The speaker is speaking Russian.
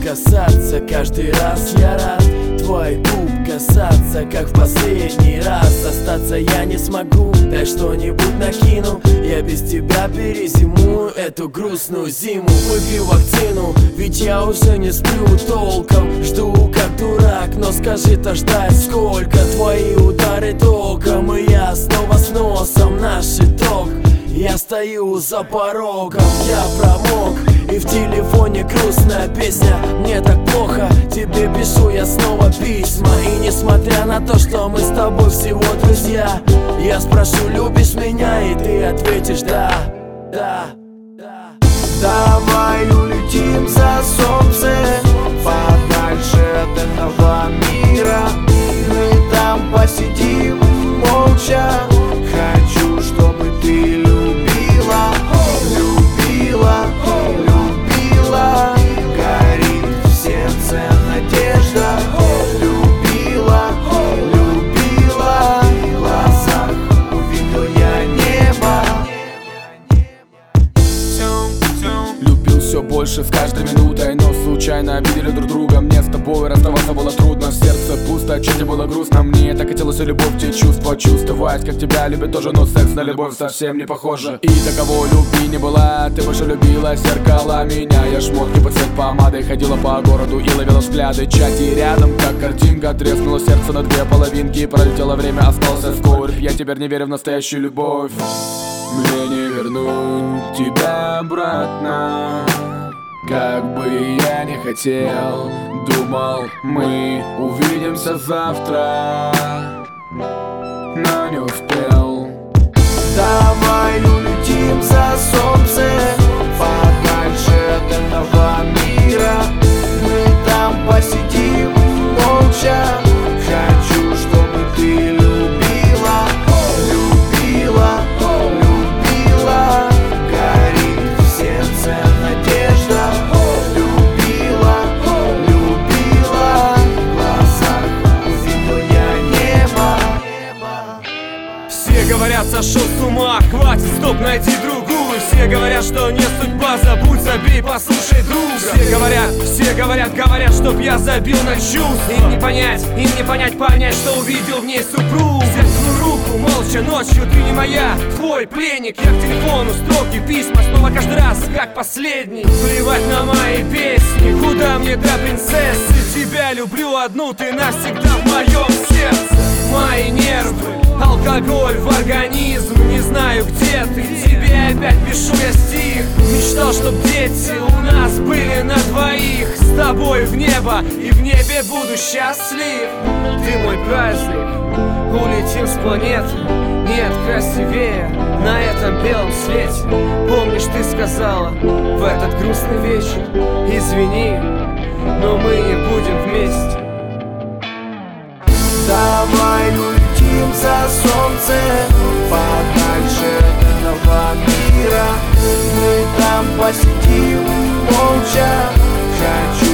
касаться, каждый раз я рад твой губ касаться, как в последний раз. Остаться я не смогу, дай что-нибудь накину, я без тебя перезимую эту грустную зиму. Выпью вакцину, ведь я уже не сплю толком, жду как дурак, но скажи-то ждать сколько? Твои удары током, и я снова с носом наш итог. Я стою за порогом, я промок, и в телефоне грустная песня. Мне так плохо, тебе пишу я снова письма. И несмотря на то, что мы с тобой всего друзья, я спрошу, любишь меня, и ты ответишь да, да, да. Давай улетим за солнце, подальше от этого мира. Мы там посидим молча. Хочу, чтобы ты любила, любила, любила. Горит в сердце надежда. Любила, любила. В глазах увидел я небо. Любил все больше с каждой минутой, но случайно обидели друг друга. Мне с тобой расставаться было трудно, в сердце пусто, чуть было грустно. Мне так хотелось и любовь, те чувства чувствовать, как тебя любят тоже, но секс на любовь совсем не похоже. И до кого любви не была, ты больше любила зеркала меня. Я шмотки под цвет помадой ходила по городу и ловила взгляды. Чати рядом, как картинка, треснуло сердце на две половинки. Пролетело время, остался скорбь, я теперь не верю в настоящую любовь. Мне не вернуть тебя обратно, как бы я не хотел. Думал, мы увидимся завтра, но не успел. Давай улетим за солнце, подальше от этого мира. Мы там посидим молча. Хочу, чтобы ты любила, любила, любила. Горит в сердце надежда. Любила, любила. В глазах увидел я небо. Все говорят, сошел с ума, хватит, стоп, найди другую. Все говорят, что не судьба, забудь, забей, послушай друга. Все говорят, чтоб я забил на чувства. Им не понять, понять, что увидел в ней супругу. Взять твою руку, молча, ночью, ты не моя, твой пленник. Я к телефону, строки, письма, снова каждый раз, как последний. Плевать на мои песни, куда мне до принцессы. Тебя люблю одну, ты навсегда в моем сердце. Мои нервы, алкоголь в организм. Не знаю, где ты, тебе опять пишу я стих. Мечтал, чтоб дети у нас были на двоих. С тобой в небо, и в небе буду счастлив. Ты мой праздник, улетим с планеты. Нет красивее на этом белом свете. Помнишь, ты сказала в этот грустный вечер: извини, но мы не будем вместе. Давай улетим за солнце, подальше от этого мира. Мы там посидим молча. Хочу,